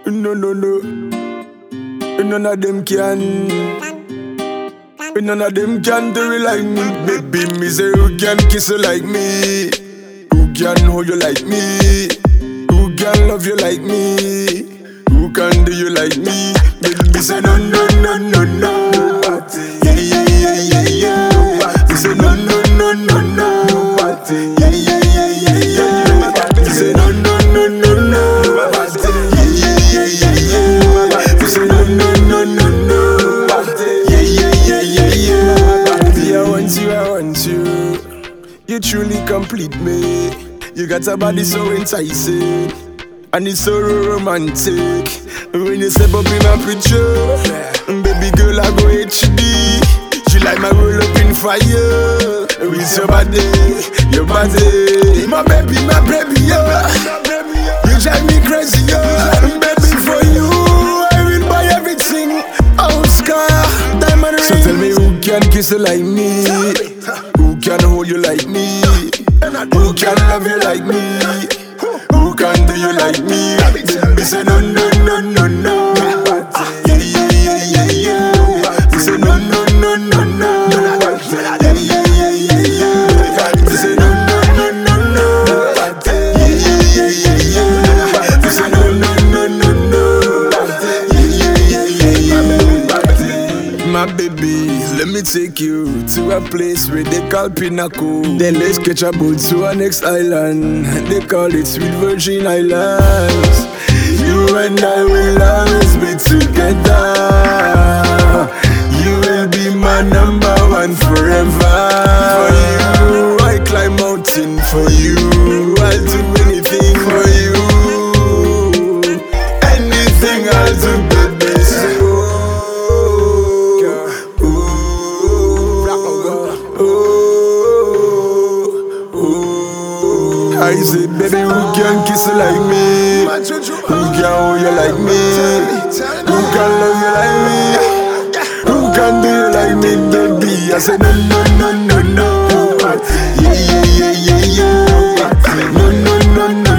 No, no, no. None of them can. None of them can do it like me. Baby, me say who can kiss you like me? Who can hold you like me? Who can love you like me? Who can do you like me? Baby, say no, no, no, no, no. Yeah, yeah, yeah, yeah, yeah. Me say no, no, no, no, no. Yeah, yeah, yeah, yeah, yeah. Me say no, no, no, no, no. Yeah, yeah, yeah, yeah, yeah. Me say no, no, no, no, no. Yeah, yeah, yeah, yeah, yeah. Baby, I want you, I want you. You truly complete me. You got a body so enticing, and it's so romantic. When you step up in my picture, baby girl, I go HD. She like my roll up in fire. With your body, my baby, yeah. You drive me crazy, yeah. Baby, for you, I will buy everything. Oscar, diamond ring. So tell me who can kiss you like me? Who can hold you like me? Who can love you like me? Who can do you like me? Baby, say no, no, no, no, no. Yeah, yeah, yeah, yeah, yeah. Baby, say no, no, no, no, no. Yeah, yeah, yeah, yeah, yeah. Baby, say no, no, no, no, no. Yeah, yeah, yeah, yeah, yeah. Baby, say no, no, no, no, no. Yeah, yeah, yeah, yeah, yeah. My baby, let me take you to a place where they call Pinnacle. Then let's catch a boat to our next island. They call it Sweet Virgin Islands. You and I will always be together. You will be my number one forever. For you, I climb mountain. For you, I'll do anything for you. Anything I'll do, baby. Say, I say, baby, who can kiss you like me? Who can hold you like me? Who can love you like me? Who can do you like me, baby? I say, no, no, no, no, no. Yeah, yeah, yeah, yeah, yeah. No, no, no, no.